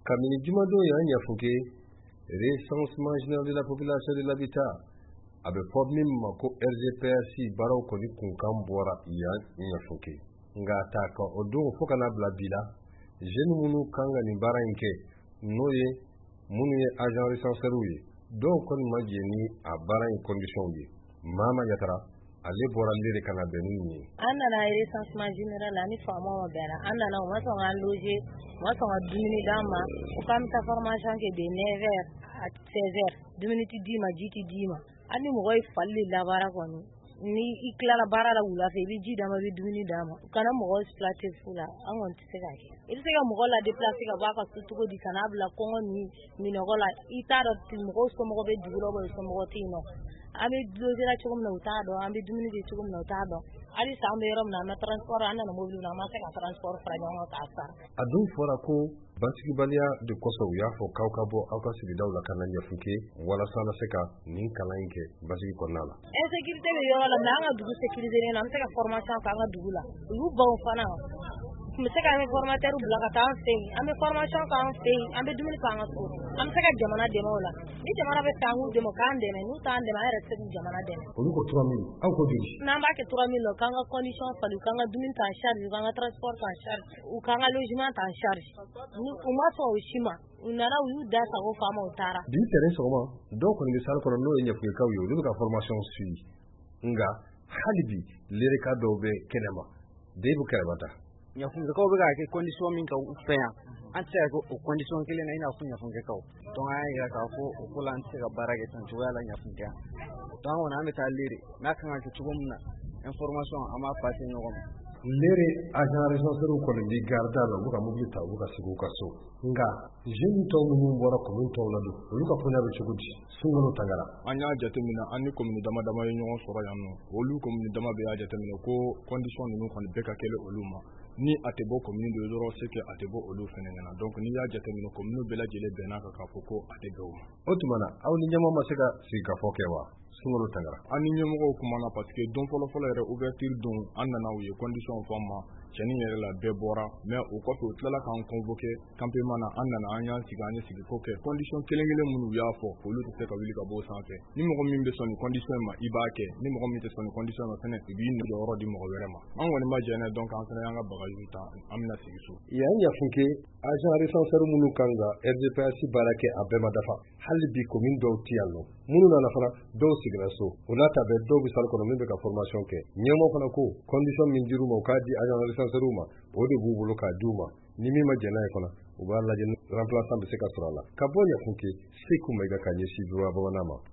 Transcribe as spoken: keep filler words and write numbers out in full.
Kamini Jumado ya Nyafuke, recensement général de la population de l'habitat, avec formé Mako R G P R C Barao Koni Kunkam Bora ya Nyafuke. Nga taka odo fokana blabila, jeune munu kanga ni baranke, noye, munu ye agent recenseur ye, donc kon majeni a baran condition ye. Mama yatara, ale bora lire kana benini. Anna na recensement général ani fama wa bera, anna na wa so an loger, wa so an dumini dama, o kam ta formation ke de neuf heures à seize heures, dumini ti dima jiti dima. Ani mo goy falli la bara kono. Ni ikla la bara la wula fe bi ji dama bi dumini dama. Kana mo goy exploiter fula, angon tsega ke. Il sega mo gola déplacer ka ba ka tutugo di kana bla kongo ni ni no gola itaro ti mo go so mo go be dulo go so mo go tino. Ami dojera chugum na utado, ami dumini di chugum na utado. Ali sambe rom na transport ana na mobile na ma se ka transport fra jongo ka sa. Adu fora ko Basiki balia de koso ya fo kaukabo auka sibida ula kana Nyafuke wala sana seka nin kalainke basiki konala. E sécurité be yo la nanga dugu sécurité na seka formation ka nga dugu la. Yu bawo fana. Me seka ame formateur bla ka tan fe. Ame formation ka an fe. Ame dumini ka nga so. Ame seka jamana demo la. Ni jamana be tangu demo kan demo nu tan demo ay respect jamana demo. Olu ko trois mille au ko diri. Namba ke trois mille ka nga condition falu ka nga dumini ta charge ka nga transport ta charge u ka nga logement ta charge. Ni uma so ushima. Unana uyu da sa go fama utara. Di terrain soma donc on est sal ko no Nyafuke ka yo lu ka formation suivi. Nga halibi lere ka dobe kenema. Debu karabata. Nyafuke ka obiga ke condition min ka ufenya. Anse ko condition kile na ina kunya Nyafuke ka. Don ay ga ka ko kula anse ga barage tan tuwala Nyafuke. Don wona me ta lere na kan ka tugumna information ama pati ngom. Lere agent recenseur ko ndi garda la buka mobilita buka sigo kaso. Nga jeni to mu mbora ko mun to la do. Luka fona be chugudi. Sungolo tagara. Anya jatemina ani komini dama dama yenyo soro yanno. Olu komini dama be jatemina ko condition ni ko beka kele oluma. Ni atebo komini de zoro seke atebo olu fenena. Donc ni ya jatemina komini bela jele benaka ka foko atebo. Otumana awni nyama maseka sika fokewa. Sungolo tagara. Ani nyamo ko kumana parce que don folo folo re ouverture don anana uye condition fama cheni yere la bebora mais o ko to tlala kan convoquer campement na anana anya siganye sigi koke condition kelengele munu ya fo polu te ka wili ka bo sanfe ni mo min be soni condition ma ibake ni mo min te soni condition ma fene bi ni do ro di mo werema an woni ma jene donc an fene yanga bagaju ta amna sigi so ya Nyafuke agent recenseur munu kanga R G P R C barake abema dafa halibi commune do tialo munu na fana do signa so unata be do bi sal ko min be ka formation ke nyemo fana ko condition min diru mo ka di agent recenseur ma o de bubulo ka duma ni mi ma jena e fana u ba la jen remplaçant be se ka sura la ka bo Nyafuke siku mega kanye si duwa ba nama